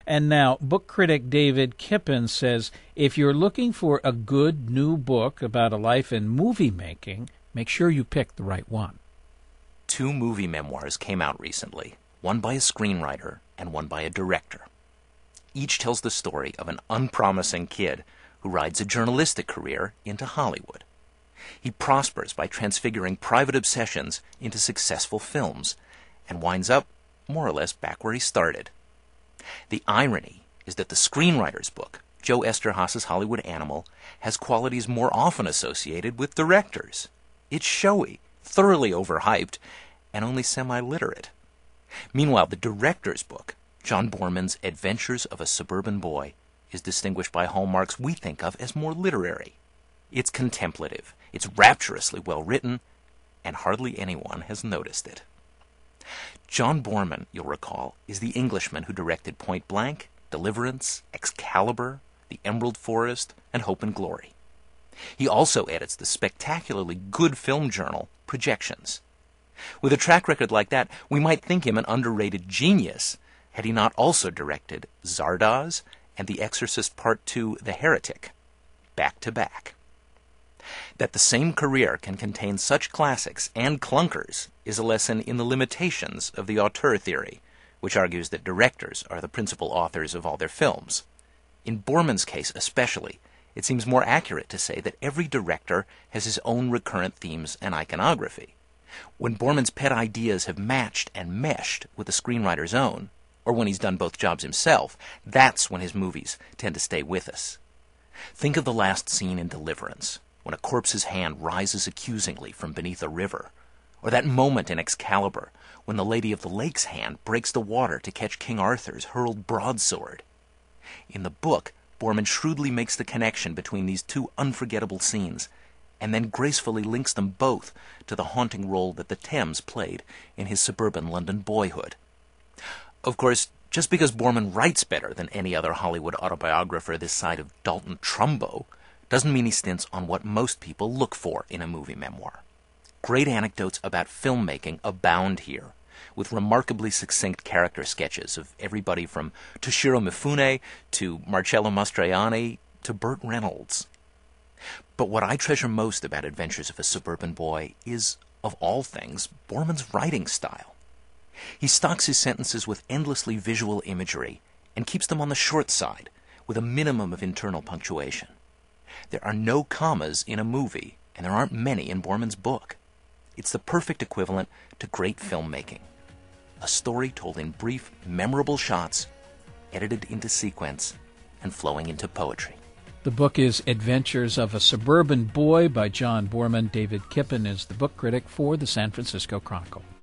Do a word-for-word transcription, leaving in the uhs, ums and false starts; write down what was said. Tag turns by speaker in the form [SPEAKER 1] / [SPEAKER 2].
[SPEAKER 1] And now, book critic David Kippen says, if you're looking for a good new book about a life in movie making, make sure you pick the right one.
[SPEAKER 2] Two movie memoirs came out recently, one by a screenwriter and one by a director. Each tells the story of an unpromising kid who rides a journalistic career into Hollywood. He prospers by transfiguring private obsessions into successful films and winds up more or less back where he started. The irony is that the screenwriter's book, Joe Eszterhas's Hollywood Animal, has qualities more often associated with directors. It's showy, thoroughly overhyped, and only semi-literate. Meanwhile, the director's book, John Boorman's Adventures of a Suburban Boy, is distinguished by hallmarks we think of as more literary. It's contemplative, it's rapturously well written, and hardly anyone has noticed it. John Boorman, you'll recall, is the Englishman who directed Point Blank, Deliverance, Excalibur, The Emerald Forest, and Hope and Glory. He also edits the spectacularly good film journal, Projections. With a track record like that, we might think him an underrated genius had he not also directed Zardoz and The Exorcist Part two, The Heretic, back to back. That the same career can contain such classics and clunkers is a lesson in the limitations of the auteur theory, which argues that directors are the principal authors of all their films. In Boorman's case especially, it seems more accurate to say that every director has his own recurrent themes and iconography. When Boorman's pet ideas have matched and meshed with the screenwriter's own, or when he's done both jobs himself, that's when his movies tend to stay with us. Think of the last scene in Deliverance, when a corpse's hand rises accusingly from beneath a river, or that moment in Excalibur, when the Lady of the Lake's hand breaks the water to catch King Arthur's hurled broadsword. In the book, Boorman shrewdly makes the connection between these two unforgettable scenes, and then gracefully links them both to the haunting role that the Thames played in his suburban London boyhood. Of course, just because Boorman writes better than any other Hollywood autobiographer this side of Dalton Trumbo doesn't mean he stints on what most people look for in a movie memoir. Great anecdotes about filmmaking abound here, with remarkably succinct character sketches of everybody from Toshiro Mifune to Marcello Mastroianni to Burt Reynolds. But what I treasure most about Adventures of a Suburban Boy is, of all things, Boorman's writing style. He stocks his sentences with endlessly visual imagery and keeps them on the short side, with a minimum of internal punctuation. There are no commas in a movie, and there aren't many in Boorman's book. It's the perfect equivalent to great filmmaking. A story told in brief, memorable shots, edited into sequence, and flowing into poetry.
[SPEAKER 1] The book is Adventures of a Suburban Boy by John Boorman. David Kippen is the book critic for the San Francisco Chronicle.